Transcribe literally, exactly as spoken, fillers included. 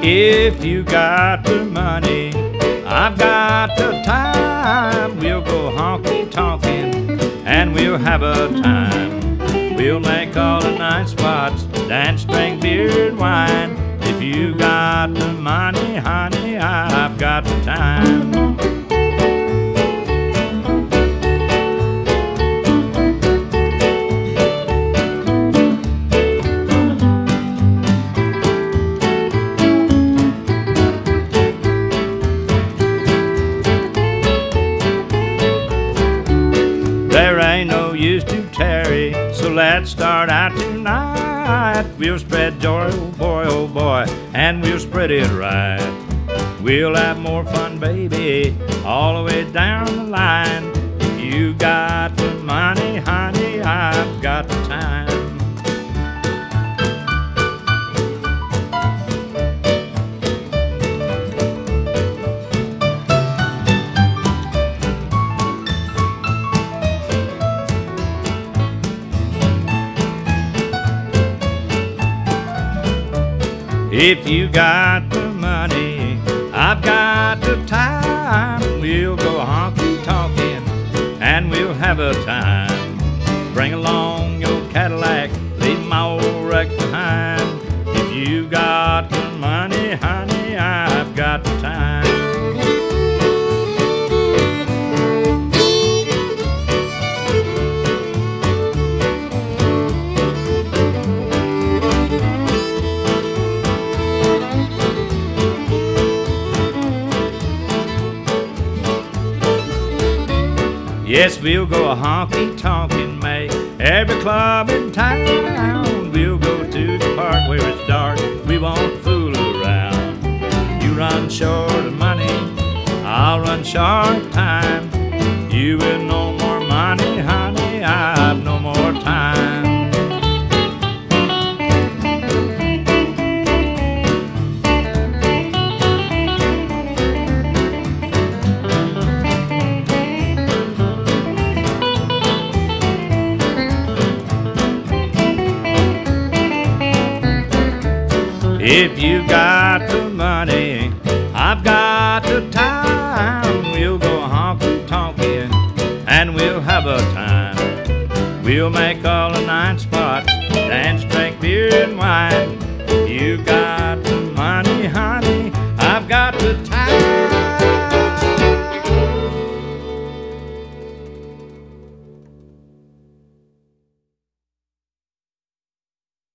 If you got the money, I've got the time. We'll go honky-tonkin' and we'll have a time. We'll make all the night spots, dance, drink beer and wine. If you got the money, honey, I've got the time. There ain't no use to tarry, so let's start out tonight. We'll spread joy, oh boy, oh boy, and we'll spread it right. We'll have more fun, baby, all the way down the line. If you got the money, honey, I've got the time. If you got the money, I've got the time. We'll go honky-tonkin' and we'll have a time. Bring along your Cadillac, leave my old wreck behind. If you got the money, honey, I've got the time. Yes, we'll go a honky-tonkin', make every club in town. We'll go to the park where it's dark, we won't fool around. You run short of money, I'll run short of time. You with no more money, honey, I've no more time. If you got the money, I've got the time. We'll go honky-tonkin' and we'll have a time. We'll make all the night spots, dance, drink beer and wine. You got